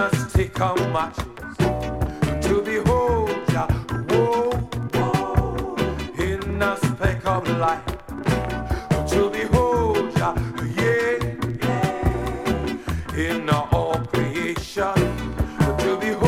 a stick of matches to behold ya, whoa, whoa, in a speck of light to behold ya, yeah, yeah, in all creation to behold.